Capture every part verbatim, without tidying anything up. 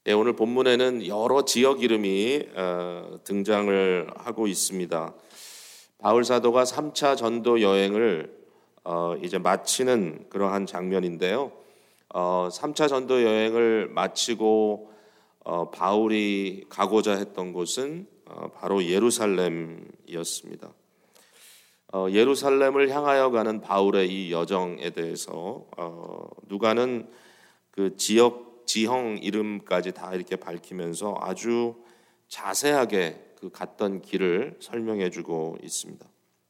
예, 오늘 본문에는 여러 지역 이름이 어, 등장을 하고 있습니다. 바울 사도가 삼 차 전도 여행을 어, 이제 마치는 그러한 장면인데요. 어, 삼 차 전도 여행을 마치고 어, 바울이 가고자 했던 곳은 어, 바로 예루살렘이었습니다. 어, 예루살렘을 향하여 가는 바울의 이 여정에 대해서 어, 누가는 그 지역 지형 이름까지 다 이렇게 밝히면서 아주 자세하게 그 갔던 길을 설명해주고 있습니다.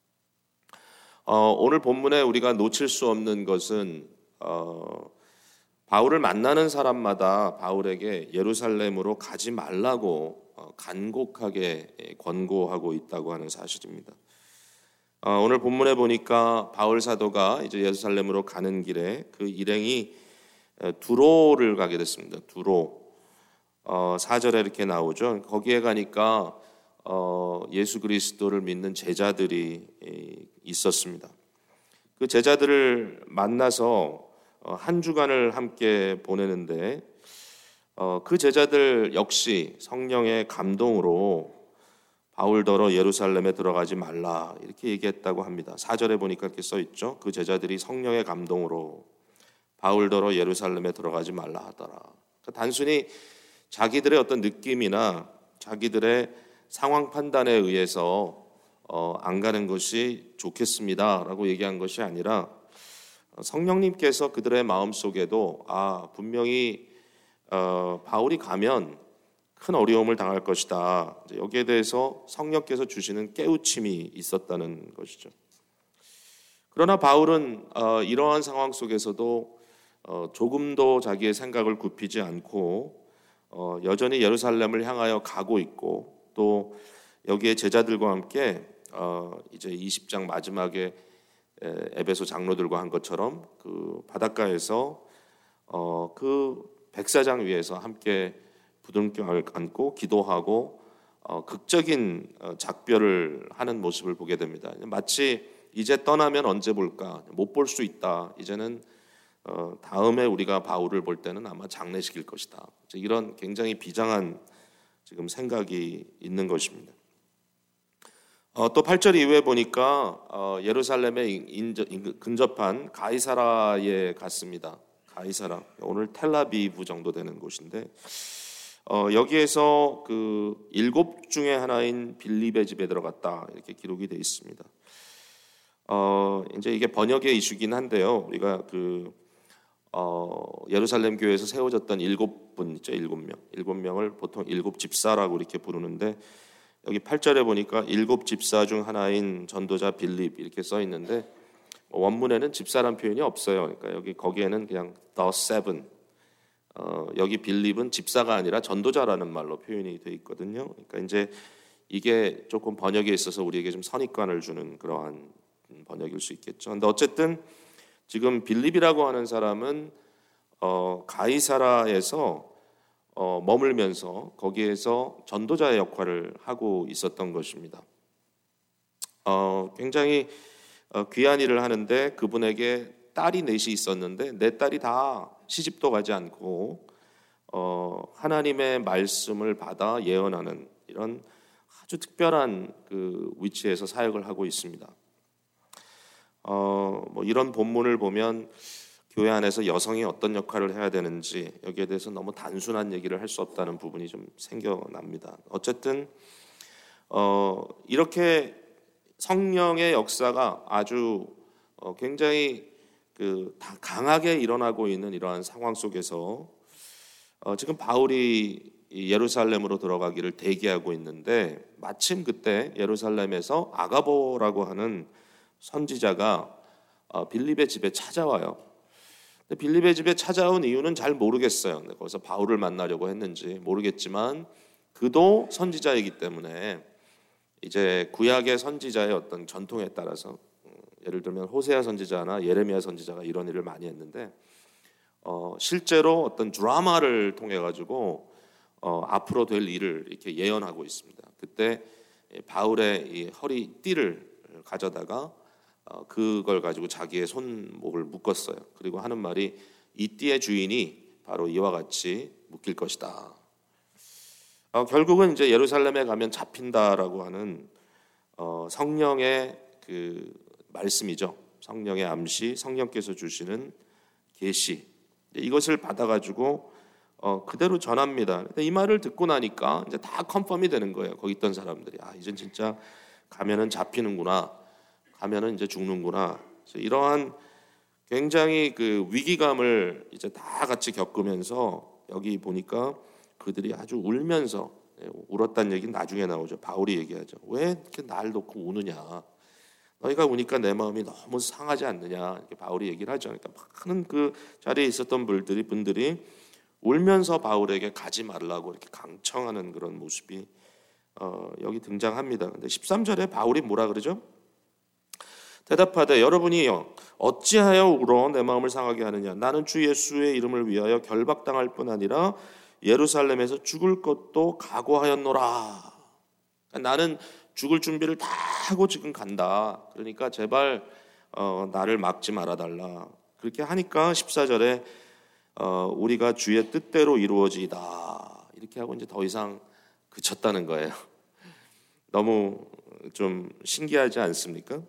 어, 오늘 본문에 우리가 놓칠 수 없는 것은 어, 바울을 만나는 사람마다 바울에게 예루살렘으로 가지 말라고 어, 간곡하게 권고하고 있다고 하는 사실입니다. 어, 오늘 본문에 보니까 바울 사도가 이제 예루살렘으로 가는 길에 그 일행이 두로를 가게 됐습니다. 두로. 어, 사 절에 이렇게 나오죠. 거기에 가니까 어, 예수 그리스도를 믿는 제자들이 있었습니다. 그 제자들을 만나서 어, 한 주간을 함께 보내는데 어, 그 제자들 역시 성령의 감동으로 바울더러 예루살렘에 들어가지 말라 이렇게 얘기했다고 합니다. 사 절에 보니까 이렇게 써 있죠. 그 제자들이 성령의 감동으로 바울더러 예루살렘에 들어가지 말라 하더라. 그러니까 단순히 자기들의 어떤 느낌이나 자기들의 상황 판단에 의해서 어, 안 가는 것이 좋겠습니다라고 얘기한 것이 아니라 성령님께서 그들의 마음속에도 아 분명히 어, 바울이 가면 큰 어려움을 당할 것이다. 여기에 대해서 성령께서 주시는 깨우침이 있었다는 것이죠. 그러나 바울은 어, 이러한 상황 속에서도 어, 조금도 자기의 생각을 굽히지 않고 어, 여전히 예루살렘을 향하여 가고 있고 또 여기에 제자들과 함께 어, 이제 이십 장 마지막에 에, 에베소 장로들과 한 것처럼 그 바닷가에서 어, 그 백사장 위에서 함께 부둥켜 안고 기도하고 어, 극적인 어, 작별을 하는 모습을 보게 됩니다. 마치 이제 떠나면 언제 볼까? 못 볼 수 있다. 이제는 어, 다음에 우리가 바울을 볼 때는 아마 장례식일 것이다. 이런 굉장히 비장한 지금 생각이 있는 것입니다. 어, 또 팔 절 이후에 보니까 어, 예루살렘에 인저, 근접한 가이사라에 갔습니다. 가이사라 오늘 텔라비브 정도 되는 곳인데 어, 여기에서 그 일곱 중에 하나인 빌립의 집에 들어갔다 이렇게 기록이 되어 있습니다. 어, 이제 이게 번역의 이슈긴 한데요. 우리가 그 어, 예루살렘 교회에서 세워졌던 일곱 분 있죠. 일곱 명. 일곱 명을 보통 일곱 집사라고 이렇게 부르는데 여기 팔 절에 보니까 일곱 집사 중 하나인 전도자 빌립 이렇게 써 있는데 원문에는 집사란 표현이 없어요. 그러니까 여기 거기에는 그냥 the seven. 어, 여기 빌립은 집사가 아니라 전도자라는 말로 표현이 되어 있거든요. 그러니까 이제 이게 조금 번역에 있어서 우리에게 좀 선입관을 주는 그러한 번역일 수 있겠죠. 근데 어쨌든 지금 빌립이라고 하는 사람은 어, 가이사라에서 어, 머물면서 거기에서 전도자의 역할을 하고 있었던 것입니다. 어, 굉장히 어, 귀한 일을 하는데 그분에게 딸이 넷이 있었는데 네 딸이 다 시집도 가지 않고 어, 하나님의 말씀을 받아 예언하는 이런 아주 특별한 그 위치에서 사역을 하고 있습니다. 어, 뭐 이런 본문을 보면 교회 안에서 여성이 어떤 역할을 해야 되는지 여기에 대해서 너무 단순한 얘기를 할 수 없다는 부분이 좀 생겨납니다. 어쨌든 어, 이렇게 성령의 역사가 아주 어, 굉장히 그 다 강하게 일어나고 있는 이러한 상황 속에서 어, 지금 바울이 예루살렘으로 들어가기를 대기하고 있는데 마침 그때 예루살렘에서 아가보라고 하는 선지자가 어, 빌립의 집에 찾아와요. 근데 빌립의 집에 찾아온 이유는 잘 모르겠어요. 거기서 바울을 만나려고 했는지 모르겠지만 그도 선지자이기 때문에 이제 구약의 선지자의 어떤 전통에 따라서 예를 들면 호세아 선지자나 예레미야 선지자가 이런 일을 많이 했는데 어, 실제로 어떤 드라마를 통해 가지고 어, 앞으로 될 일을 이렇게 예언하고 있습니다. 그때 바울의 이 허리띠를 가져다가 어, 그걸 가지고 자기의 손목을 묶었어요. 그리고 하는 말이 이 띠의 주인이 바로 이와 같이 묶일 것이다. 어, 결국은 이제 예루살렘에 가면 잡힌다라고 하는 어, 성령의 그 말씀이죠. 성령의 암시, 성령께서 주시는 계시, 이것을 받아가지고 어, 그대로 전합니다. 근데 이 말을 듣고 나니까 이제 다 컨펌이 되는 거예요. 거기 있던 사람들이 아, 이젠 진짜 가면은 잡히는구나, 가면은 이제 죽는구나. 이러한 굉장히 그 위기감을 이제 다 같이 겪으면서 여기 보니까 그들이 아주 울면서, 울었다는 얘기는 나중에 나오죠. 바울이 얘기하죠. 왜 이렇게 날 놓고 우느냐? 너희가 우니까 내 마음이 너무 상하지 않느냐? 이렇게 바울이 얘기를 하죠. 그러니까 많은 그 자리에 있었던 분들이 분들이 울면서 바울에게 가지 말라고 이렇게 강청하는 그런 모습이 어, 여기 등장합니다. 근데 십삼 절에 바울이 뭐라 그러죠? 대답하되 여러분이요 어찌하여 울어 내 마음을 상하게 하느냐? 나는 주 예수의 이름을 위하여 결박당할 뿐 아니라 예루살렘에서 죽을 것도 각오하였노라. 나는 죽을 준비를 다 하고 지금 간다. 그러니까 제발 어, 나를 막지 말아달라. 그렇게 하니까 십사 절에 어, 우리가 주의 뜻대로 이루어지이다. 이렇게 하고 이제 더 이상 그쳤다는 거예요. 너무 좀 신기하지 않습니까?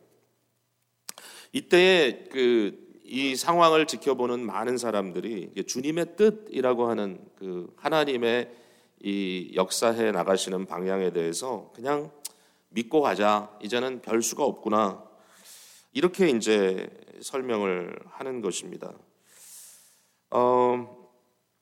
이때에 그 이 상황을 지켜보는 많은 사람들이 주님의 뜻이라고 하는 그 하나님의 이 역사해 나가시는 방향에 대해서 그냥 믿고 가자. 이제는 별 수가 없구나. 이렇게 이제 설명을 하는 것입니다. 어,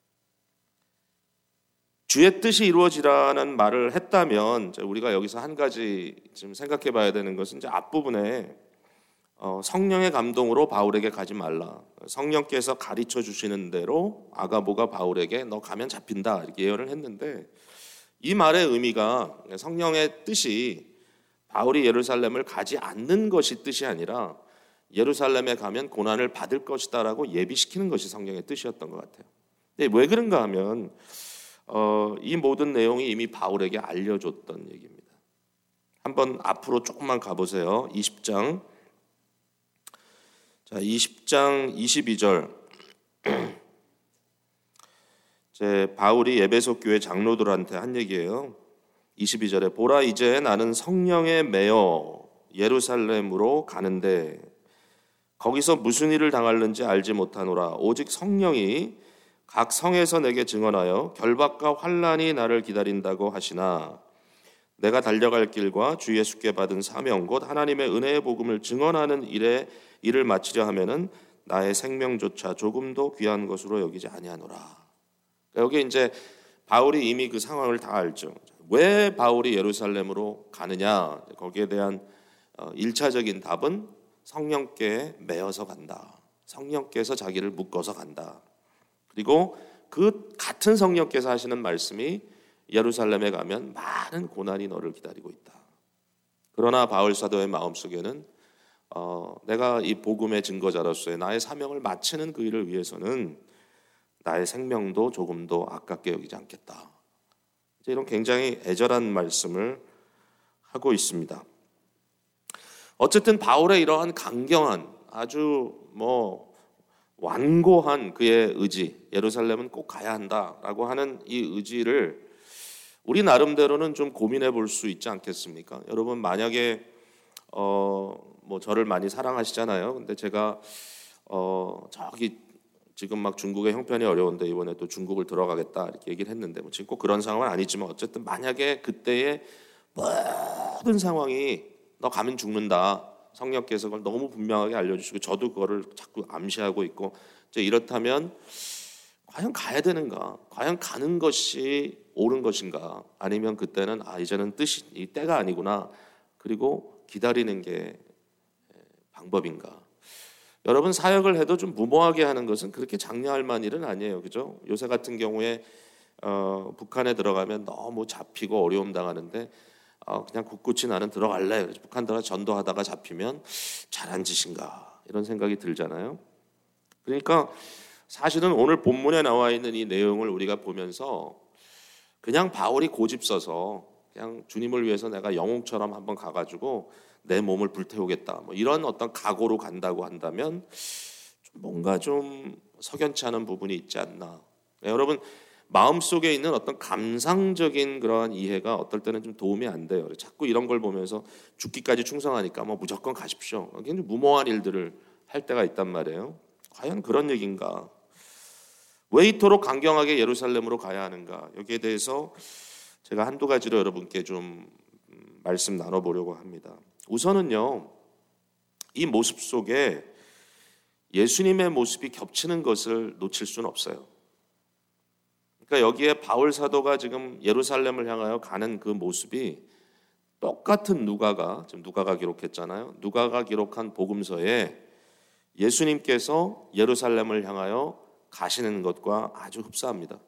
주의 뜻이 이루어지라는 말을 했다면 우리가 여기서 한 가지 좀 생각해 봐야 되는 것은 이제 앞부분에 어, 성령의 감동으로 바울에게 가지 말라. 성령께서 가르쳐 주시는 대로 아가보가 바울에게 너 가면 잡힌다 이렇게 예언을 했는데 이 말의 의미가 성령의 뜻이 바울이 예루살렘을 가지 않는 것이 뜻이 아니라 예루살렘에 가면 고난을 받을 것이다라고 예비시키는 것이 성령의 뜻이었던 것 같아요. 근데 왜 그런가 하면 어, 이 모든 내용이 이미 바울에게 알려줬던 얘기입니다. 한번 앞으로 조금만 가보세요. 이십 장 자, 이십 장 이십이 절 제 바울이 에베소 교회 장로들한테 한 얘기예요. 이십이 절에 보라 이제 나는 성령에 매여 예루살렘으로 가는데 거기서 무슨 일을 당할는지 알지 못하노라. 오직 성령이 각 성에서 내게 증언하여 결박과 환난이 나를 기다린다고 하시나 내가 달려갈 길과 주 예수께 받은 사명 곧 하나님의 은혜의 복음을 증언하는 일에 일을 마치려 하면은 나의 생명조차 조금도 귀한 것으로 여기지 아니하노라. 여기 이제 바울이 이미 그 상황을 다 알죠. 왜 바울이 예루살렘으로 가느냐? 거기에 대한 일차적인 답은 성령께 매여서 간다. 성령께서 자기를 묶어서 간다. 그리고 그 같은 성령께서 하시는 말씀이 예루살렘에 가면 많은 고난이 너를 기다리고 있다. 그러나 바울 사도의 마음속에는 어, 내가 이 복음의 증거자로서의 나의 사명을 마치는 그 일을 위해서는 나의 생명도 조금도 아깝게 여기지 않겠다. 이런 굉장히 애절한 말씀을 하고 있습니다. 어쨌든 바울의 이러한 강경한 아주 뭐 완고한 그의 의지, 예루살렘은 꼭 가야 한다라고 하는 이 의지를 우리 나름대로는 좀 고민해 볼 수 있지 않겠습니까? 여러분 만약에 어, 뭐 저를 많이 사랑하시잖아요. 근데 제가 어, 저기 지금 막 중국의 형편이 어려운데 이번에 또 중국을 들어가겠다 이렇게 얘기를 했는데 뭐 지금 꼭 그런 상황은 아니지만 어쨌든 만약에 그때의 모든 상황이 너 가면 죽는다. 성령께서 그걸 너무 분명하게 알려주시고 저도 그거를 자꾸 암시하고 있고 이제 이렇다면 과연 가야 되는가? 과연 가는 것이 옳은 것인가? 아니면 그때는 아 이제는 뜻이 이 때가 아니구나. 그리고 기다리는 게 방법인가? 여러분 사역을 해도 좀 무모하게 하는 것은 그렇게 장려할 만한 일은 아니에요, 그죠? 요새 같은 경우에 어, 북한에 들어가면 너무 잡히고 어려움 당하는데 어, 그냥 굳굳이 나는 들어갈래. 그래서 북한 들어 전도하다가 잡히면 잘한 짓인가 이런 생각이 들잖아요. 그러니까 사실은 오늘 본문에 나와 있는 이 내용을 우리가 보면서 그냥 바울이 고집 써서 그냥 주님을 위해서 내가 영웅처럼 한번 가가지고 내 몸을 불태우겠다 뭐 이런 어떤 각오로 간다고 한다면 좀 뭔가 좀 석연치 않은 부분이 있지 않나. 네, 여러분 마음속에 있는 어떤 감상적인 그러한 이해가 어떨 때는 좀 도움이 안 돼요. 자꾸 이런 걸 보면서 죽기까지 충성하니까 뭐 무조건 가십시오. 굉장히 무모한 일들을 할 때가 있단 말이에요. 과연 그런 얘기인가? 왜 이토록 강경하게 예루살렘으로 가야 하는가? 여기에 대해서 제가 한두 가지로 여러분께 좀 말씀 나눠보려고 합니다. 우선은요, 이 모습 속에 예수님의 모습이 겹치는 것을 놓칠 수는 없어요. 그러니까 여기에 바울 사도가 지금 예루살렘을 향하여 가는 그 모습이 똑같은 누가가, 지금 누가가 기록했잖아요. 누가가 기록한 복음서에 예수님께서 예루살렘을 향하여 가시는 것과 아주 흡사합니다.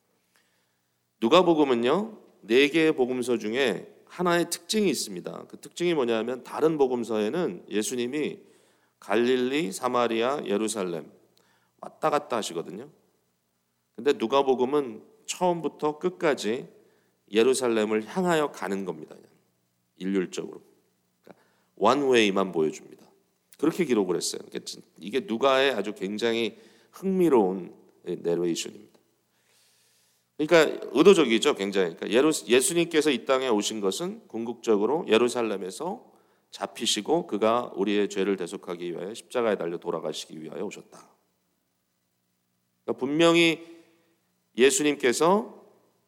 누가복음은요, 네 개의 복음서 중에 하나의 특징이 있습니다. 그 특징이 뭐냐면 다른 복음서에는 예수님이 갈릴리, 사마리아, 예루살렘 왔다 갔다 하시거든요. 근데 누가복음은 처음부터 끝까지 예루살렘을 향하여 가는 겁니다. 일률적으로. 그러니까 원웨이만 보여줍니다. 그렇게 기록을 했어요. 이게 누가의 아주 굉장히 흥미로운 내레이션입니다. 그러니까 의도적이죠, 굉장히. 그러니까 예루, 예수님께서 이 땅에 오신 것은 궁극적으로 예루살렘에서 잡히시고 그가 우리의 죄를 대속하기 위하여 십자가에 달려 돌아가시기 위하여 오셨다. 그러니까 분명히 예수님께서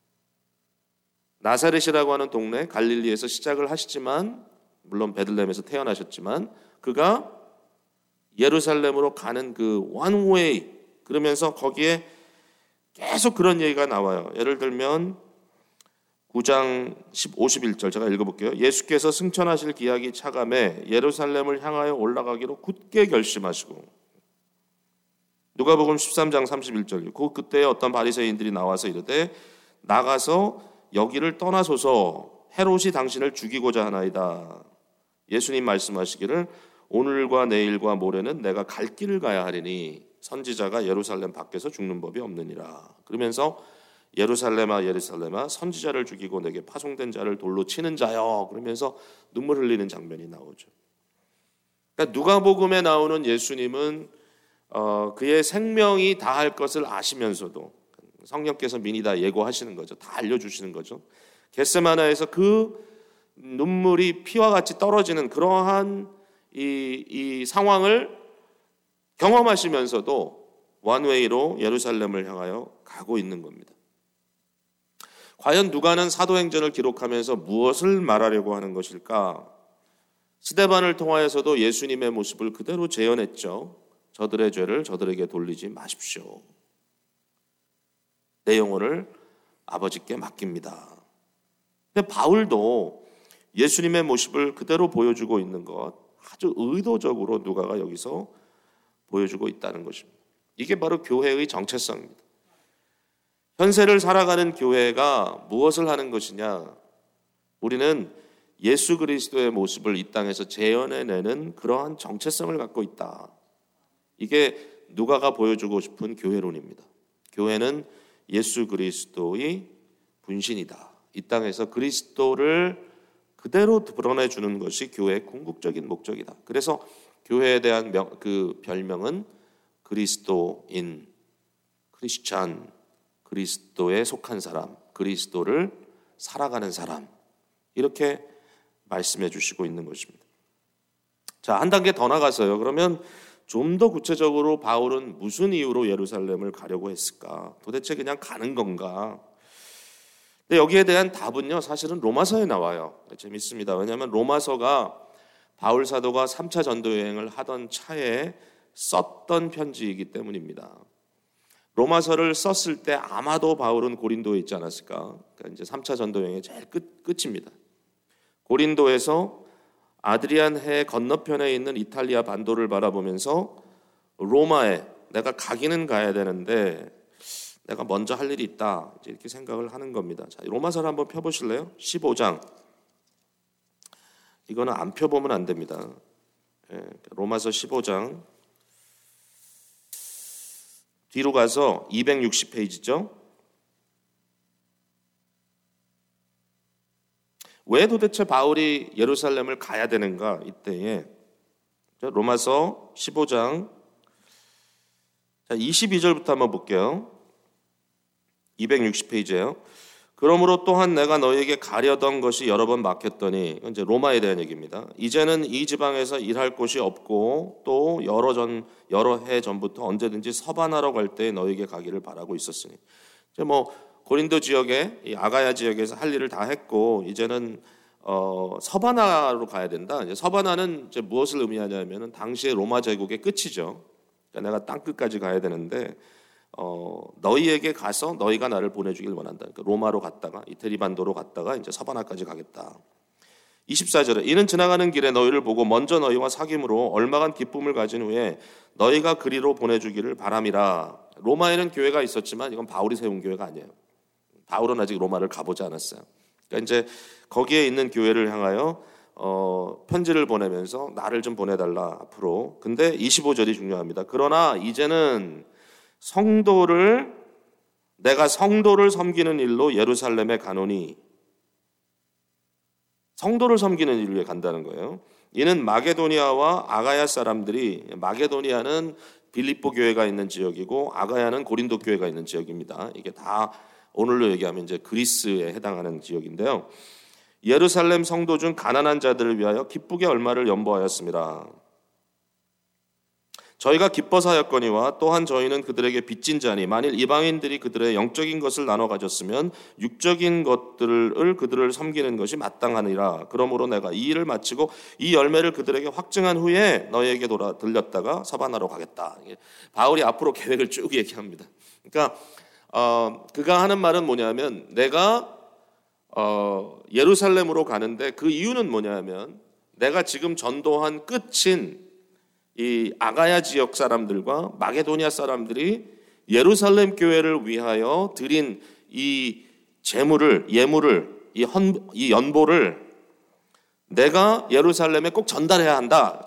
나사렛이라고 하는 동네 갈릴리에서 시작을 하시지만, 물론 베들레헴에서 태어나셨지만 그가 예루살렘으로 가는 그 원웨이, 그러면서 거기에 계속 그런 얘기가 나와요. 예를 들면 구 장 오십일 절 제가 읽어볼게요. 예수께서 승천하실 기약이 차감해 예루살렘을 향하여 올라가기로 굳게 결심하시고, 누가복음 십삼 장 삼십일 절 그 그때 어떤 바리새인들이 나와서 이르되 나가서 여기를 떠나소서, 헤롯이 당신을 죽이고자 하나이다. 예수님 말씀하시기를 오늘과 내일과 모레는 내가 갈 길을 가야 하리니 선지자가 예루살렘 밖에서 죽는 법이 없느니라. 그러면서 예루살렘아 예루살렘아 선지자를 죽이고 내게 파송된 자를 돌로 치는 자여, 그러면서 눈물 흘리는 장면이 나오죠. 그러니까 누가복음에 나오는 예수님은 어, 그의 생명이 다할 것을 아시면서도, 성령께서 미리 다 예고하시는 거죠. 다 알려주시는 거죠. 겟세마나에서 그 눈물이 피와 같이 떨어지는 그러한 이, 이 상황을 경험하시면서도 원웨이로 예루살렘을 향하여 가고 있는 겁니다. 과연 누가는 사도행전을 기록하면서 무엇을 말하려고 하는 것일까? 스데반을 통하여서도 예수님의 모습을 그대로 재현했죠. 저들의 죄를 저들에게 돌리지 마십시오. 내 영혼을 아버지께 맡깁니다. 근데 바울도 예수님의 모습을 그대로 보여주고 있는 것, 아주 의도적으로 누가가 여기서 보여주고 있다는 것입니다. 이게 바로 교회의 정체성입니다. 현세를 살아가는 교회가 무엇을 하는 것이냐? 우리는 예수 그리스도의 모습을 이 땅에서 재현해내는 그러한 정체성을 갖고 있다. 이게 누가가 보여주고 싶은 교회론입니다. 교회는 예수 그리스도의 분신이다. 이 땅에서 그리스도를 그대로 드러내주는 것이 교회의 궁극적인 목적이다. 그래서 교회에 대한 명, 그 별명은 그리스도인, 크리스찬, 그리스도에 속한 사람, 그리스도를 살아가는 사람, 이렇게 말씀해 주시고 있는 것입니다. 자, 한 단계 더 나가서요. 그러면 좀 더 구체적으로 바울은 무슨 이유로 예루살렘을 가려고 했을까? 도대체 그냥 가는 건가? 근데 여기에 대한 답은요, 사실은 로마서에 나와요. 재밌습니다. 왜냐하면 로마서가 바울 사도가 삼 차 전도 여행을 하던 차에 썼던 편지이기 때문입니다. 로마서를 썼을 때 아마도 바울은 고린도에 있지 않았을까? 그러니까 이제 삼 차 전도 여행의 제일 끝, 끝입니다. 고린도에서 아드리안 해 건너편에 있는 이탈리아 반도를 바라보면서 로마에 내가 가기는 가야 되는데 내가 먼저 할 일이 있다, 이렇게 생각을 하는 겁니다. 자, 로마서를 한번 펴보실래요? 십오 장. 이거는 안 펴보면 안 됩니다. 예, 로마서 십오 장. 뒤로 가서 이백육십 페이지죠. 왜 도대체 바울이 예루살렘을 가야 되는가? 이때에 로마서 십오 장 이십이 절부터 한번 볼게요. 이백육십 페이지예요. 그러므로 또한 내가 너희에게 가려던 것이 여러 번 막혔더니, 이제 로마에 대한 얘기입니다. 이제는 이 지방에서 일할 곳이 없고 또 여러 전 여러 해 전부터 언제든지 서반하러 갈 때 너희에게 가기를 바라고 있었으니, 이제 뭐 고린도 지역에 이 아가야 지역에서 할 일을 다 했고 이제는 어, 서바나로 가야 된다. 이제 서바나는 이제 무엇을 의미하냐면은 당시의 로마 제국의 끝이죠. 그러니까 내가 땅 끝까지 가야 되는데 어, 너희에게 가서 너희가 나를 보내주길 원한다. 그러니까 로마로 갔다가 이태리 반도로 갔다가 이제 서바나까지 가겠다. 이십사 절에 이는 지나가는 길에 너희를 보고 먼저 너희와 사귐으로 얼마간 기쁨을 가진 후에 너희가 그리로 보내주기를 바람이라. 로마에는 교회가 있었지만 이건 바울이 세운 교회가 아니에요. 바울은 아직 로마를 가보지 않았어요. 그러니까 이제 거기에 있는 교회를 향하여 어, 편지를 보내면서 나를 좀 보내달라 앞으로. 근데 이십오 절이 중요합니다. 그러나 이제는 성도를 내가 성도를 섬기는 일로 예루살렘에 가노니, 성도를 섬기는 일로 간다는 거예요. 이는 마게도니아와 아가야 사람들이, 마게도니아는 빌립보 교회가 있는 지역이고 아가야는 고린도 교회가 있는 지역입니다. 이게 다 오늘로 얘기하면 이제 그리스에 해당하는 지역인데요. 예루살렘 성도 중 가난한 자들을 위하여 기쁘게 얼마를 연보하였습니다. 저희가 기뻐서 하였거니와 또한 저희는 그들에게 빚진 자니 만일 이방인들이 그들의 영적인 것을 나눠 가졌으면 육적인 것들을 그들을 섬기는 것이 마땅하니라. 그러므로 내가 이 일을 마치고 이 열매를 그들에게 확증한 후에 너희에게 돌아 들렸다가 서바나로 가겠다. 바울이 앞으로 계획을 쭉 얘기합니다. 그러니까 어, 그가 하는 말은 뭐냐면 내가 어, 예루살렘으로 가는데 그 이유는 뭐냐면 내가 지금 전도한 끝인 이 아가야 지역 사람들과 마게도니아 사람들이 예루살렘 교회를 위하여 드린 이 재물을, 예물을, 이, 헌, 이 연보를 내가 예루살렘에 꼭 전달해야 한다.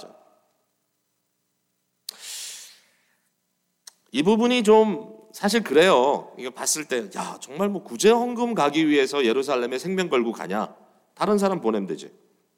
이 부분이 좀 사실 그래요. 이거 봤을 때, 야, 정말 뭐 구제 헌금 가기 위해서 예루살렘에 생명 걸고 가냐? 다른 사람 보내면 되지.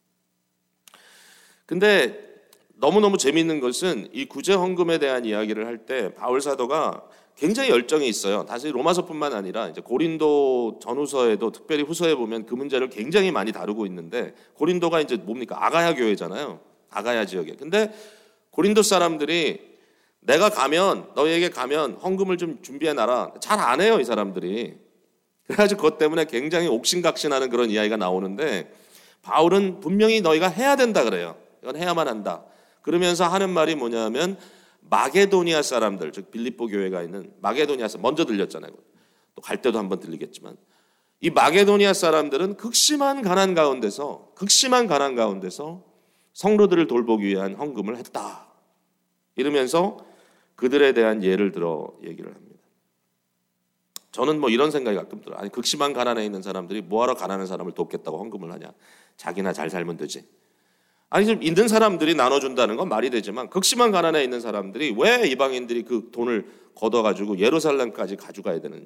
근데 너무너무 재미있는 것은 이 구제 헌금에 대한 이야기를 할 때 바울 사도가 굉장히 열정이 있어요. 사실 로마서뿐만 아니라 이제 고린도 전후서에도 특별히 후서에 보면 그 문제를 굉장히 많이 다루고 있는데, 고린도가 이제 뭡니까? 아가야 교회잖아요. 아가야 지역에. 근데 고린도 사람들이 내가 가면, 너희에게 가면 헌금을 좀 준비해 놔라. 잘 안 해요, 이 사람들이. 그래가지고 그것 때문에 굉장히 옥신각신하는 그런 이야기가 나오는데, 바울은 분명히 너희가 해야 된다 그래요. 이건 해야만 한다. 그러면서 하는 말이 뭐냐면 마게도니아 사람들, 즉 빌립보 교회가 있는 마게도니아 사람, 먼저 들렸잖아요. 또 갈 때도 한번 들리겠지만 이 마게도니아 사람들은 극심한 가난 가운데서 극심한 가난 가운데서 성도들을 돌보기 위한 헌금을 했다. 이러면서 그들에 대한 예를 들어 얘기를 합니다. 저는 뭐 이런 생각이 가끔 들어요. 아니, 극심한 가난에 있는 사람들이 뭐하러 가난한 사람을 돕겠다고 헌금을 하냐. 자기나 잘 살면 되지. 아니, 좀 있는 사람들이 나눠준다는 건 말이 되지만 극심한 가난에 있는 사람들이 왜 이방인들이 그 돈을 걷어가지고 예루살렘까지 가져가야 되느냐.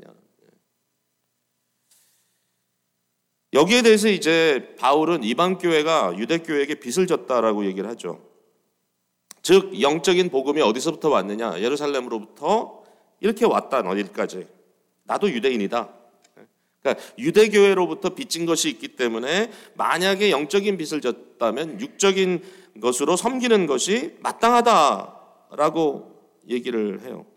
여기에 대해서 이제 바울은 이방교회가 유대교회에게 빚을 졌다라고 얘기를 하죠. 즉 영적인 복음이 어디서부터 왔느냐. 예루살렘으로부터 이렇게 왔다. 어디까지. 나도 유대인이다. 그러니까 유대교회로부터 빚진 것이 있기 때문에 만약에 영적인 빚을 졌다면 육적인 것으로 섬기는 것이 마땅하다라고 얘기를 해요.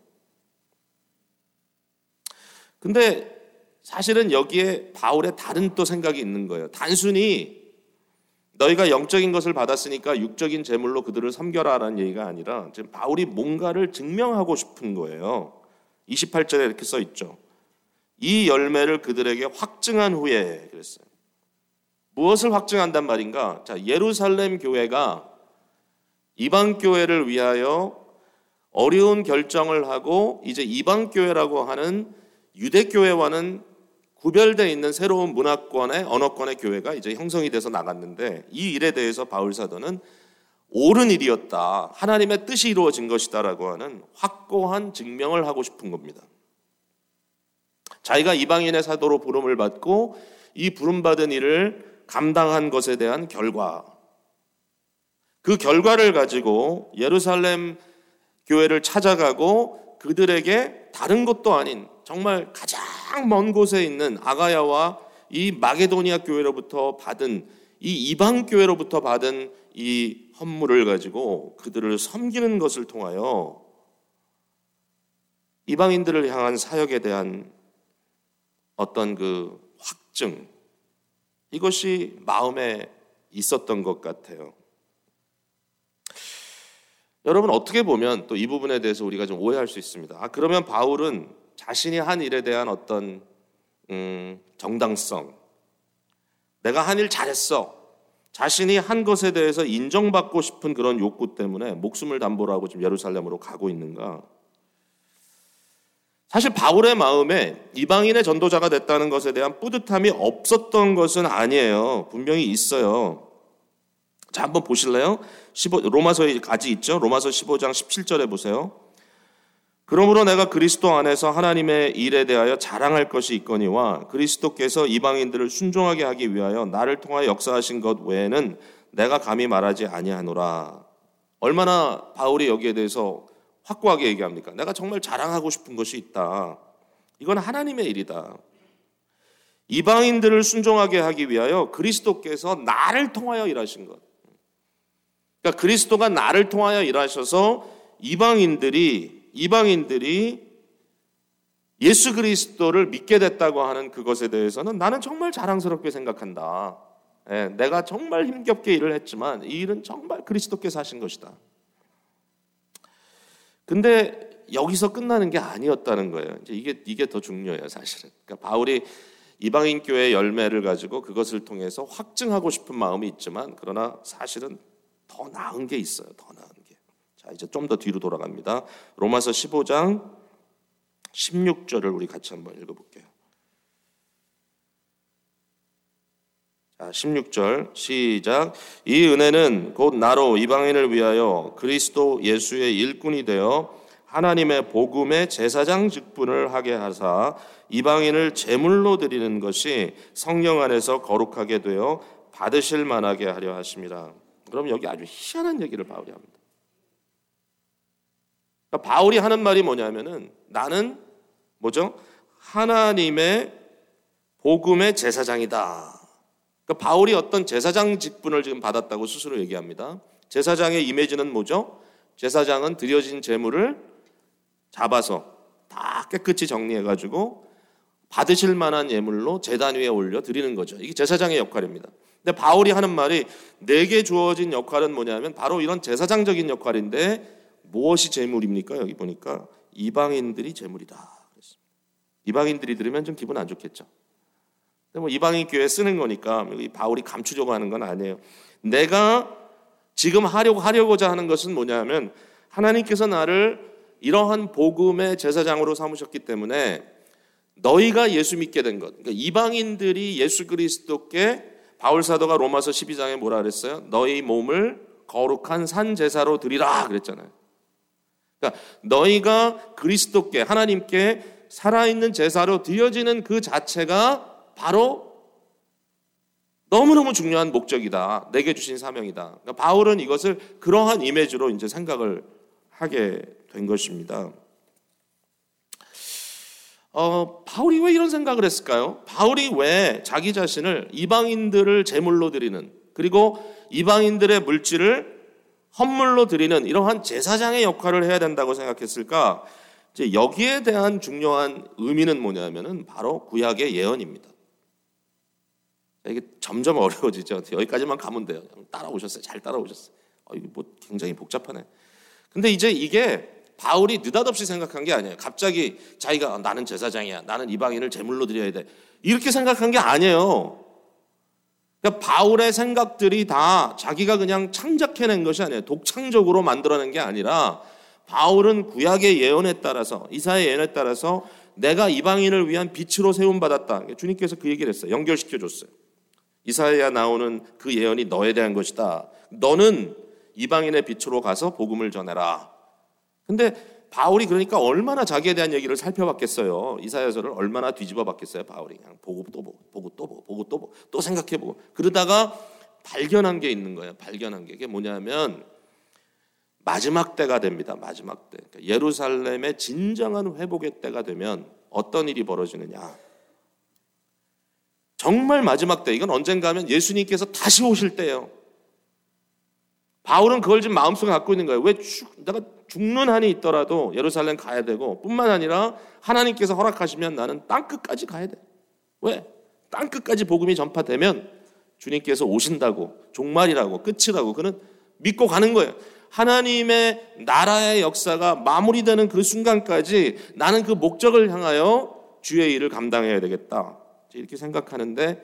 근데 사실은 여기에 바울의 다른 또 생각이 있는 거예요. 단순히 너희가 영적인 것을 받았으니까 육적인 재물로 그들을 섬겨라라는 얘기가 아니라 지금 바울이 뭔가를 증명하고 싶은 거예요. 이십팔 절에 이렇게 써 있죠. 이 열매를 그들에게 확증한 후에 그랬어요. 무엇을 확증한단 말인가? 자, 예루살렘 교회가 이방 교회를 위하여 어려운 결정을 하고 이제 이방 교회라고 하는 유대 교회와는 구별되어 있는 새로운 문화권의 언어권의 교회가 이제 형성이 돼서 나갔는데, 이 일에 대해서 바울 사도는 옳은 일이었다, 하나님의 뜻이 이루어진 것이다라고 하는 확고한 증명을 하고 싶은 겁니다. 자기가 이방인의 사도로 부름을 받고 이 부름받은 일을 감당한 것에 대한 결과, 그 결과를 가지고 예루살렘 교회를 찾아가고 그들에게 다른 것도 아닌 정말 가장 먼 곳에 있는 아가야와 이 마게도니아 교회로부터 받은 이 이방 교회로부터 받은 이 헌물을 가지고 그들을 섬기는 것을 통하여 이방인들을 향한 사역에 대한 어떤 그 확증, 이것이 마음에 있었던 것 같아요. 여러분, 어떻게 보면 또 이 부분에 대해서 우리가 좀 오해할 수 있습니다. 아, 그러면 바울은 자신이 한 일에 대한 어떤 음, 정당성, 내가 한 일 잘했어, 자신이 한 것에 대해서 인정받고 싶은 그런 욕구 때문에 목숨을 담보로 하고 지금 예루살렘으로 가고 있는가? 사실 바울의 마음에 이방인의 전도자가 됐다는 것에 대한 뿌듯함이 없었던 것은 아니에요. 분명히 있어요. 자, 한번 보실래요? 십오, 로마서에 같이 있죠? 로마서 십오 장 십칠 절에 보세요. 그러므로 내가 그리스도 안에서 하나님의 일에 대하여 자랑할 것이 있거니와 그리스도께서 이방인들을 순종하게 하기 위하여 나를 통하여 역사하신 것 외에는 내가 감히 말하지 아니하노라. 얼마나 바울이 여기에 대해서 확고하게 얘기합니까? 내가 정말 자랑하고 싶은 것이 있다. 이건 하나님의 일이다. 이방인들을 순종하게 하기 위하여 그리스도께서 나를 통하여 일하신 것. 그러니까 그리스도가 나를 통하여 일하셔서 이방인들이 이방인들이 예수 그리스도를 믿게 됐다고 하는 그것에 대해서는 나는 정말 자랑스럽게 생각한다. 예, 내가 정말 힘겹게 일을 했지만 이 일은 정말 그리스도께서 하신 것이다. 근데 여기서 끝나는 게 아니었다는 거예요. 이제 이게 이게 더 중요해요, 사실은. 그러니까 바울이 이방인 교회의 열매를 가지고 그것을 통해서 확증하고 싶은 마음이 있지만 그러나 사실은 더 나은 게 있어요. 더 나은 게. 자, 이제 좀 더 뒤로 돌아갑니다. 로마서 십오 장 십육 절을 우리 같이 한번 읽어볼게요. 자, 십육 절 시작. 이 은혜는 곧 나로 이방인을 위하여 그리스도 예수의 일꾼이 되어 하나님의 복음의 제사장 직분을 하게 하사 이방인을 제물로 드리는 것이 성령 안에서 거룩하게 되어 받으실 만하게 하려 하심이라. 그럼 여기 아주 희한한 얘기를 바울이 합니다. 그러니까 바울이 하는 말이 뭐냐면은 나는 뭐죠? 하나님의 복음의 제사장이다. 그러니까 바울이 어떤 제사장 직분을 지금 받았다고 스스로 얘기합니다. 제사장의 이미지는 뭐죠? 제사장은 드려진 제물을 잡아서 다 깨끗이 정리해가지고 받으실 만한 예물로 제단 위에 올려 드리는 거죠. 이게 제사장의 역할입니다. 근데 바울이 하는 말이 내게 주어진 역할은 뭐냐면 바로 이런 제사장적인 역할인데 무엇이 제물입니까? 여기 보니까 이방인들이 제물이다. 그랬습니다. 이방인들이 들으면 좀 기분 안 좋겠죠. 근데 뭐 이방인 교회에 쓰는 거니까 바울이 감추려고 하는 건 아니에요. 내가 지금 하려고 하려고자 하는 것은 뭐냐면 하나님께서 나를 이러한 복음의 제사장으로 삼으셨기 때문에 너희가 예수 믿게 된 것, 그러니까 이방인들이 예수 그리스도께 바울 사도가 로마서 십이 장에 뭐라 그랬어요? 너희 몸을 거룩한 산 제사로 드리라 그랬잖아요. 그러니까 너희가 그리스도께 하나님께 살아있는 제사로 드려지는 그 자체가 바로 너무너무 중요한 목적이다. 내게 주신 사명이다. 그러니까 바울은 이것을 그러한 이미지로 이제 생각을 하게 된 것입니다. 어, 바울이 왜 이런 생각을 했을까요? 바울이 왜 자기 자신을 이방인들을 제물로 드리는, 그리고 이방인들의 물질을 헌물로 드리는 이러한 제사장의 역할을 해야 된다고 생각했을까? 이제 여기에 대한 중요한 의미는 뭐냐면은 바로 구약의 예언입니다. 이게 점점 어려워지죠. 여기까지만 가면 돼요. 따라오셨어요. 잘 따라오셨어요. 어, 이거 뭐 굉장히 복잡하네. 근데 이제 이게 바울이 느닷없이 생각한 게 아니에요. 갑자기 자기가 나는 제사장이야, 나는 이방인을 제물로 드려야 돼, 이렇게 생각한 게 아니에요. 그러니까 바울의 생각들이 다 자기가 그냥 창작해낸 것이 아니에요. 독창적으로 만들어낸 게 아니라 바울은 구약의 예언에 따라서, 이사야의 예언에 따라서 내가 이방인을 위한 빛으로 세움받았다. 주님께서 그 얘기를 했어요. 연결시켜줬어요. 이사야에 나오는 그 예언이 너에 대한 것이다. 너는 이방인의 빛으로 가서 복음을 전해라. 근데 바울이 그러니까 얼마나 자기에 대한 얘기를 살펴봤겠어요. 이사야서를 얼마나 뒤집어 봤겠어요. 바울이 그냥 보고 또 보고 보고 또 보고 보고 또 보고 또 생각해보고 그러다가 발견한 게 있는 거예요. 발견한 게. 이게 뭐냐면 마지막 때가 됩니다. 마지막 때. 그러니까 예루살렘의 진정한 회복의 때가 되면 어떤 일이 벌어지느냐. 정말 마지막 때, 이건 언젠가 하면 예수님께서 다시 오실 때예요. 바울은 그걸 지금 마음속에 갖고 있는 거예요. 왜 죽, 내가 죽는 한이 있더라도 예루살렘 가야 되고, 뿐만 아니라 하나님께서 허락하시면 나는 땅끝까지 가야 돼. 왜? 땅끝까지 복음이 전파되면 주님께서 오신다고, 종말이라고, 끝이라고 그는 믿고 가는 거예요. 하나님의 나라의 역사가 마무리되는 그 순간까지 나는 그 목적을 향하여 주의 일을 감당해야 되겠다, 이렇게 생각하는데,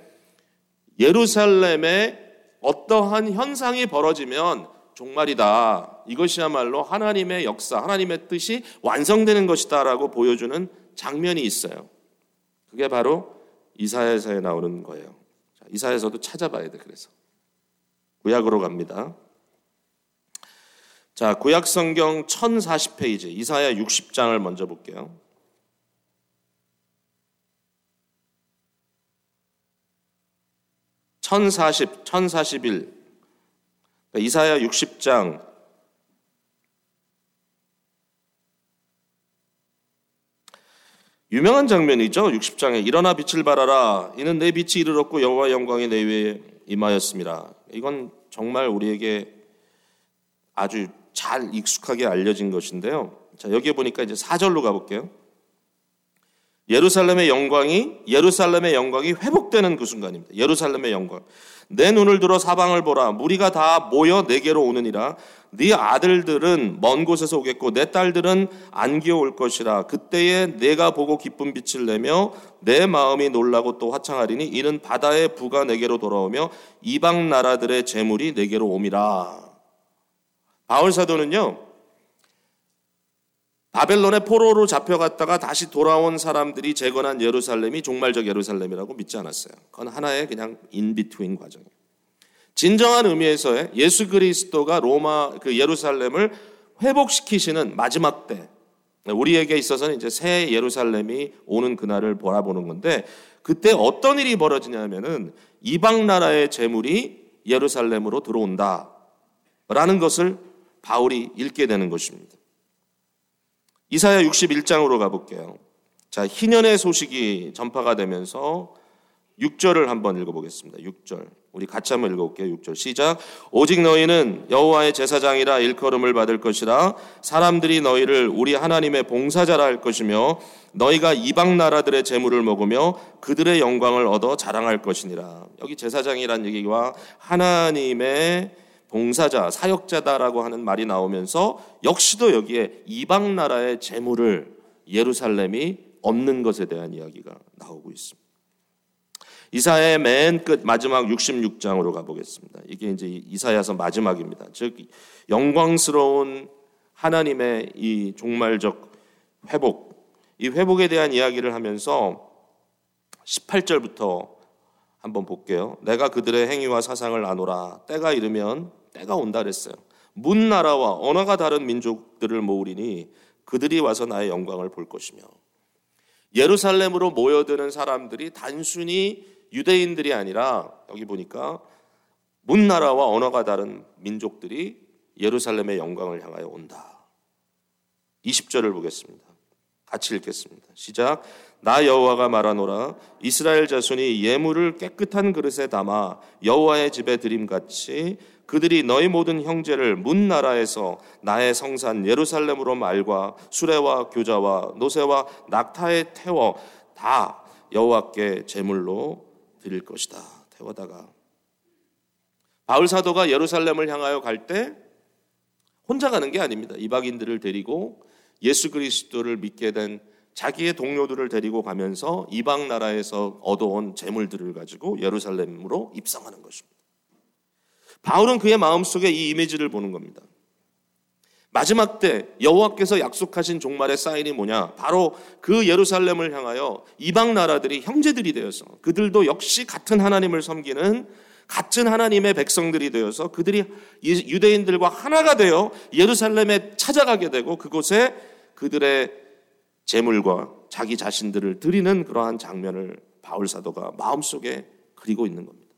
예루살렘에 어떠한 현상이 벌어지면 종말이다, 이것이야말로 하나님의 역사, 하나님의 뜻이 완성되는 것이다 라고 보여주는 장면이 있어요. 그게 바로 이사야서에 나오는 거예요. 자, 이사야서도 찾아봐야 돼. 그래서 구약으로 갑니다. 자, 구약 성경 천사십 페이지, 이사야 육십 장을 먼저 볼게요. 천사십, 천사십일, 이사야 육십 장 유명한 장면이죠. 육십 장에 일어나 빛을 발하라, 이는 내 빛이 이르렀고 여호와의 영광이 내 위에 임하였습니다. 이건 정말 우리에게 아주 잘 익숙하게 알려진 것인데요. 자, 여기에 보니까 이제 사 절로 가볼게요. 예루살렘의 영광이 예루살렘의 영광이 회복되는 그 순간입니다. 예루살렘의 영광. 내 눈을 들어 사방을 보라. 무리가 다 모여 내게로 오느니라. 네 아들들은 먼 곳에서 오겠고 내 딸들은 안기어 올 것이라. 그때에 내가 보고 기쁜 빛을 내며 내 마음이 놀라고 또 화창하리니 이는 바다의 부가 내게로 돌아오며 이방 나라들의 재물이 내게로 옴이라. 바울 사도는요, 바벨론의 포로로 잡혀갔다가 다시 돌아온 사람들이 재건한 예루살렘이 종말적 예루살렘이라고 믿지 않았어요. 그건 하나의 그냥 인비트윈 과정이에요. 진정한 의미에서의 예수 그리스도가 로마 그 예루살렘을 회복시키시는 마지막 때, 우리에게 있어서는 이제 새 예루살렘이 오는 그날을 바라보는 건데, 그때 어떤 일이 벌어지냐면은 이방 나라의 재물이 예루살렘으로 들어온다라는 것을 바울이 읽게 되는 것입니다. 이사야 육십일 장으로 가볼게요. 자, 희년의 소식이 전파가 되면서 육 절을 한번 읽어보겠습니다. 육 절. 우리 같이 한번 읽어볼게요. 육 절 시작. 오직 너희는 여호와의 제사장이라 일컬음을 받을 것이라. 사람들이 너희를 우리 하나님의 봉사자라 할 것이며 너희가 이방 나라들의 재물을 먹으며 그들의 영광을 얻어 자랑할 것이니라. 여기 제사장이란 얘기와 하나님의 봉사자, 사역자다라고 하는 말이 나오면서 역시도 여기에 이방 나라의 재물을 예루살렘이 얻는 것에 대한 이야기가 나오고 있습니다. 이사야의 맨 끝 마지막 육십육 장으로 가보겠습니다. 이게 이제 이사야서 마지막입니다. 즉 영광스러운 하나님의 이 종말적 회복, 이 회복에 대한 이야기를 하면서 십팔 절부터 한번 볼게요. 내가 그들의 행위와 사상을 아노라. 때가 이르면 때가 온다 그랬어요. 문 나라와 언어가 다른 민족들을 모으리니 그들이 와서 나의 영광을 볼 것이며. 예루살렘으로 모여드는 사람들이 단순히 유대인들이 아니라 여기 보니까 문 나라와 언어가 다른 민족들이 예루살렘의 영광을 향하여 온다. 이십 절을 보겠습니다. 같이 읽겠습니다. 시작. 나 여호와가 말하노라. 이스라엘 자손이 예물을 깨끗한 그릇에 담아 여호와의 집에 드림같이 그들이 너희 모든 형제를 문 나라에서 나의 성산 예루살렘으로 말과 수레와 교자와 노새와 낙타에 태워 다 여호와께 제물로 드릴 것이다. 태워다가 바울 사도가 예루살렘을 향하여 갈 때 혼자 가는 게 아닙니다. 이방인들을 데리고 예수 그리스도를 믿게 된 자기의 동료들을 데리고 가면서 이방 나라에서 얻어온 재물들을 가지고 예루살렘으로 입성하는 것입니다. 바울은 그의 마음속에 이 이미지를 보는 겁니다. 마지막 때 여호와께서 약속하신 종말의 사인이 뭐냐? 바로 그 예루살렘을 향하여 이방 나라들이 형제들이 되어서 그들도 역시 같은 하나님을 섬기는 같은 하나님의 백성들이 되어서 그들이 유대인들과 하나가 되어 예루살렘에 찾아가게 되고 그곳에 그들의 재물과 자기 자신들을 드리는 그러한 장면을 바울 사도가 마음속에 그리고 있는 겁니다.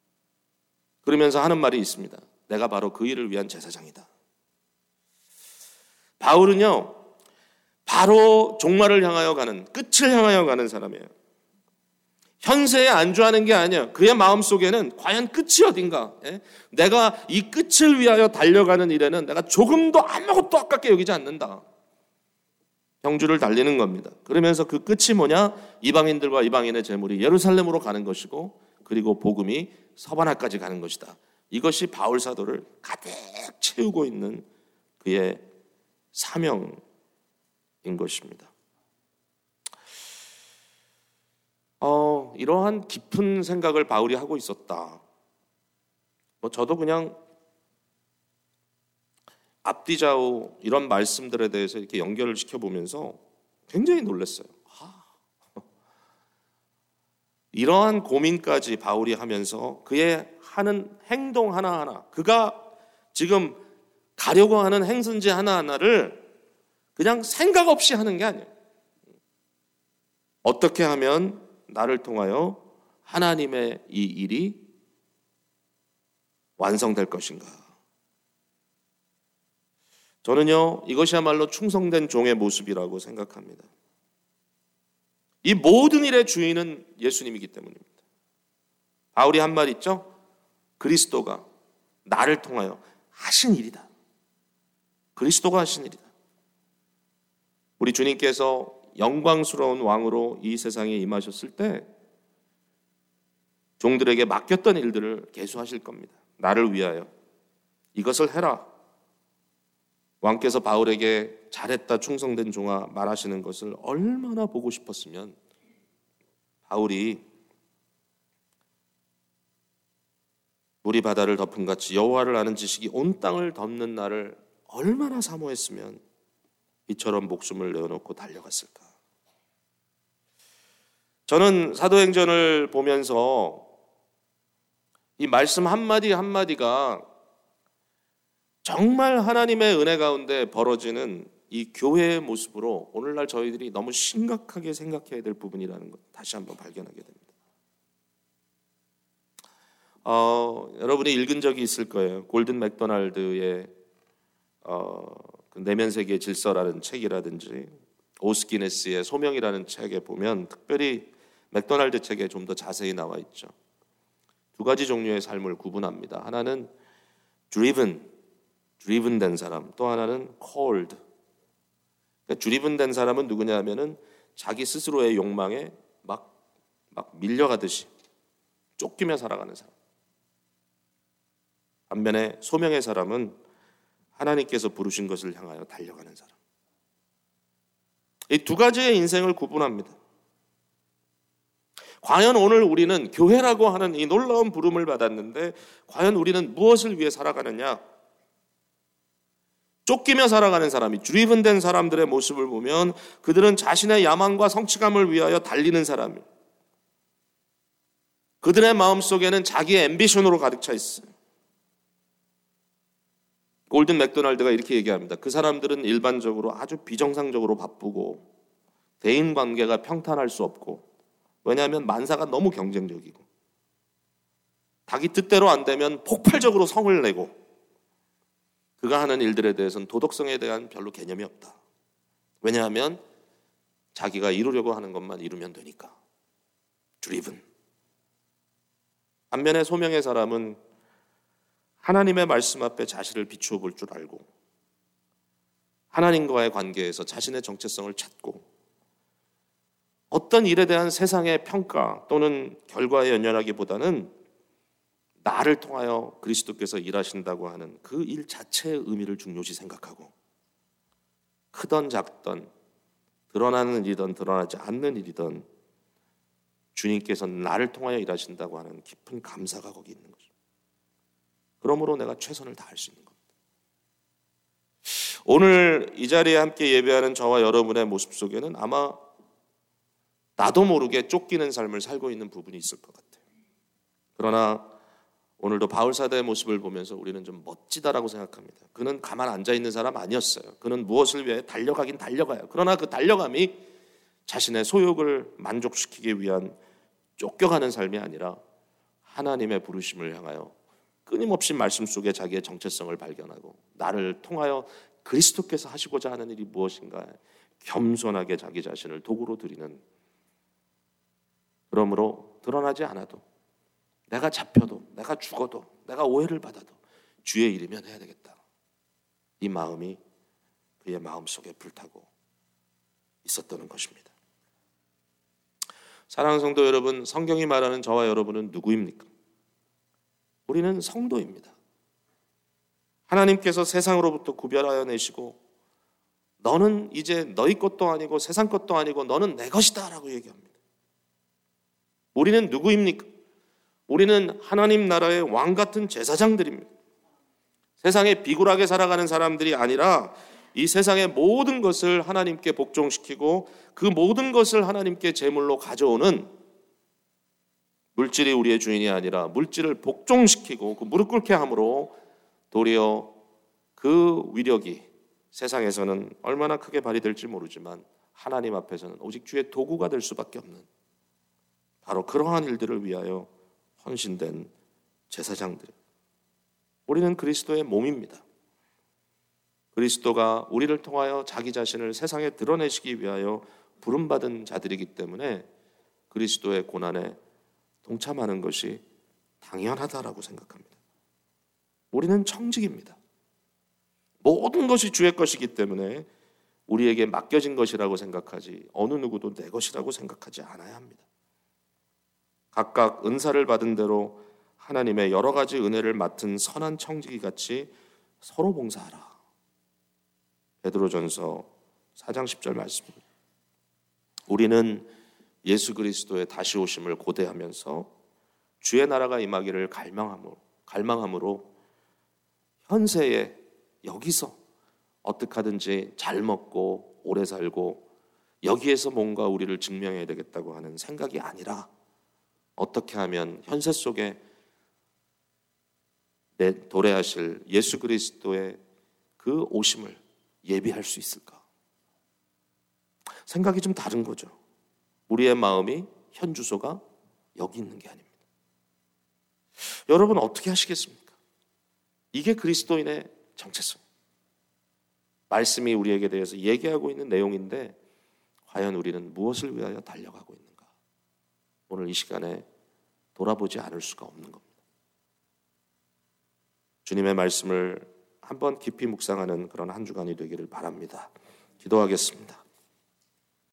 그러면서 하는 말이 있습니다. 내가 바로 그 일을 위한 제사장이다. 바울은요, 바로 종말을 향하여 가는, 끝을 향하여 가는 사람이에요. 현세에 안주하는 게 아니에요. 그의 마음속에는 과연 끝이 어딘가, 예? 내가 이 끝을 위하여 달려가는 일에는 내가 조금도 아무것도 아깝게 여기지 않는다. 형주를 달리는 겁니다. 그러면서 그 끝이 뭐냐? 이방인들과 이방인의 재물이 예루살렘으로 가는 것이고, 그리고 복음이 서바나까지 가는 것이다. 이것이 바울 사도를 가득 채우고 있는 그의 사명인 것입니다. 어, 이러한 깊은 생각을 바울이 하고 있었다. 뭐 저도 그냥 앞뒤 좌우 이런 말씀들에 대해서 이렇게 연결을 시켜보면서 굉장히 놀랐어요. 아, 이러한 고민까지 바울이 하면서 그의 하는 행동 하나하나, 그가 지금 가려고 하는 행선지 하나하나를 그냥 생각 없이 하는 게 아니에요. 어떻게 하면 나를 통하여 하나님의 이 일이 완성될 것인가? 저는요, 이것이야말로 충성된 종의 모습이라고 생각합니다. 이 모든 일의 주인은 예수님이기 때문입니다. 바울이 한 말 있죠? 그리스도가 나를 통하여 하신 일이다. 그리스도가 하신 일이다. 우리 주님께서 영광스러운 왕으로 이 세상에 임하셨을 때 종들에게 맡겼던 일들을 계수하실 겁니다. 나를 위하여 이것을 해라. 왕께서 바울에게 잘했다 충성된 종아 말하시는 것을 얼마나 보고 싶었으면 바울이 물이 바다를 덮은 같이 여호와를 아는 지식이 온 땅을 덮는 날을 얼마나 사모했으면 이처럼 목숨을 내어놓고 달려갔을까. 저는 사도행전을 보면서 이 말씀 한마디 한마디가 정말 하나님의 은혜 가운데 벌어지는 이 교회의 모습으로 오늘날 저희들이 너무 심각하게 생각해야 될 부분이라는 것 다시 한번 발견하게 됩니다. 어, 여러분이 읽은 적이 있을 거예요. 골든 맥도날드의 어, 그 내면 세계의 질서라는 책이라든지 오스기네스의 소명이라는 책에 보면 특별히 맥도날드 책에 좀 더 자세히 나와 있죠. 두 가지 종류의 삶을 구분합니다. 하나는 driven, driven 된 사람, 또 하나는 called. 그러니까 driven 된 사람은 누구냐 하면은 자기 스스로의 욕망에 막, 막 밀려가듯이 쫓기며 살아가는 사람. 반면에 소명의 사람은 하나님께서 부르신 것을 향하여 달려가는 사람. 이 두 가지의 인생을 구분합니다. 과연 오늘 우리는 교회라고 하는 이 놀라운 부름을 받았는데 과연 우리는 무엇을 위해 살아가느냐? 쫓기며 살아가는 사람이 driven 된 사람들의 모습을 보면 그들은 자신의 야망과 성취감을 위하여 달리는 사람이에요. 그들의 마음속에는 자기의 앰비션으로 가득 차 있어요. 골든 맥도날드가 이렇게 얘기합니다. 그 사람들은 일반적으로 아주 비정상적으로 바쁘고 대인관계가 평탄할 수 없고, 왜냐하면 만사가 너무 경쟁적이고 자기 뜻대로 안 되면 폭발적으로 성을 내고 그가 하는 일들에 대해서는 도덕성에 대한 별로 개념이 없다. 왜냐하면 자기가 이루려고 하는 것만 이루면 되니까. driven. 반면에 소명의 사람은 하나님의 말씀 앞에 자신을 비추어 볼 줄 알고 하나님과의 관계에서 자신의 정체성을 찾고 어떤 일에 대한 세상의 평가 또는 결과에 연연하기보다는 나를 통하여 그리스도께서 일하신다고 하는 그 일 자체의 의미를 중요시 생각하고 크던 작던 드러나는 일이든 드러나지 않는 일이든 주님께서 나를 통하여 일하신다고 하는 깊은 감사가 거기 있는 거죠. 그러므로 내가 최선을 다할 수 있는 겁니다. 오늘 이 자리에 함께 예배하는 저와 여러분의 모습 속에는 아마 나도 모르게 쫓기는 삶을 살고 있는 부분이 있을 것 같아요. 그러나 오늘도 바울 사도의 모습을 보면서 우리는 좀 멋지다라고 생각합니다. 그는 가만 앉아있는 사람 아니었어요. 그는 무엇을 위해 달려가긴 달려가요. 그러나 그 달려감이 자신의 소욕을 만족시키기 위한 쫓겨가는 삶이 아니라 하나님의 부르심을 향하여 끊임없이 말씀 속에 자기의 정체성을 발견하고 나를 통하여 그리스도께서 하시고자 하는 일이 무엇인가 겸손하게 자기 자신을 도구로 드리는, 그러므로 드러나지 않아도, 내가 잡혀도, 내가 죽어도, 내가 오해를 받아도 주의 이르면 해야 되겠다, 이 마음이 그의 마음속에 불타고 있었던 것입니다. 사랑하는 성도 여러분, 성경이 말하는 저와 여러분은 누구입니까? 우리는 성도입니다. 하나님께서 세상으로부터 구별하여 내시고 너는 이제 너희 것도 아니고 세상 것도 아니고 너는 내 것이다 라고 얘기합니다. 우리는 누구입니까? 우리는 하나님 나라의 왕 같은 제사장들입니다. 세상에 비굴하게 살아가는 사람들이 아니라 이 세상의 모든 것을 하나님께 복종시키고 그 모든 것을 하나님께 제물로 가져오는, 물질이 우리의 주인이 아니라 물질을 복종시키고 그 무릎 꿇게 함으로 도리어 그 위력이 세상에서는 얼마나 크게 발휘될지 모르지만 하나님 앞에서는 오직 주의 도구가 될 수밖에 없는, 바로 그러한 일들을 위하여 헌신된 제사장들. 우리는 그리스도의 몸입니다. 그리스도가 우리를 통하여 자기 자신을 세상에 드러내시기 위하여 부름받은 자들이기 때문에 그리스도의 고난에 동참하는 것이 당연하다라고 생각합니다. 우리는 청직입니다. 모든 것이 주의 것이기 때문에 우리에게 맡겨진 것이라고 생각하지 어느 누구도 내 것이라고 생각하지 않아야 합니다. 각각 은사를 받은 대로 하나님의 여러 가지 은혜를 맡은 선한 청지기 같이 서로 봉사하라. 베드로전서 사 장 십 절 말씀입니다. 우리는 예수 그리스도의 다시 오심을 고대하면서 주의 나라가 임하기를 갈망함으로, 갈망함으로 현세에 여기서 어떻게 하든지 잘 먹고 오래 살고 여기에서 뭔가 우리를 증명해야 되겠다고 하는 생각이 아니라 어떻게 하면 현세 속에 내 도래하실 예수 그리스도의 그 오심을 예비할 수 있을까? 생각이 좀 다른 거죠. 우리의 마음이 현 주소가 여기 있는 게 아닙니다. 여러분 어떻게 하시겠습니까? 이게 그리스도인의 정체성. 말씀이 우리에게 대해서 얘기하고 있는 내용인데 과연 우리는 무엇을 위하여 달려가고 있는가? 오늘 이 시간에 돌아보지 않을 수가 없는 겁니다. 주님의 말씀을 한번 깊이 묵상하는 그런 한 주간이 되기를 바랍니다. 기도하겠습니다.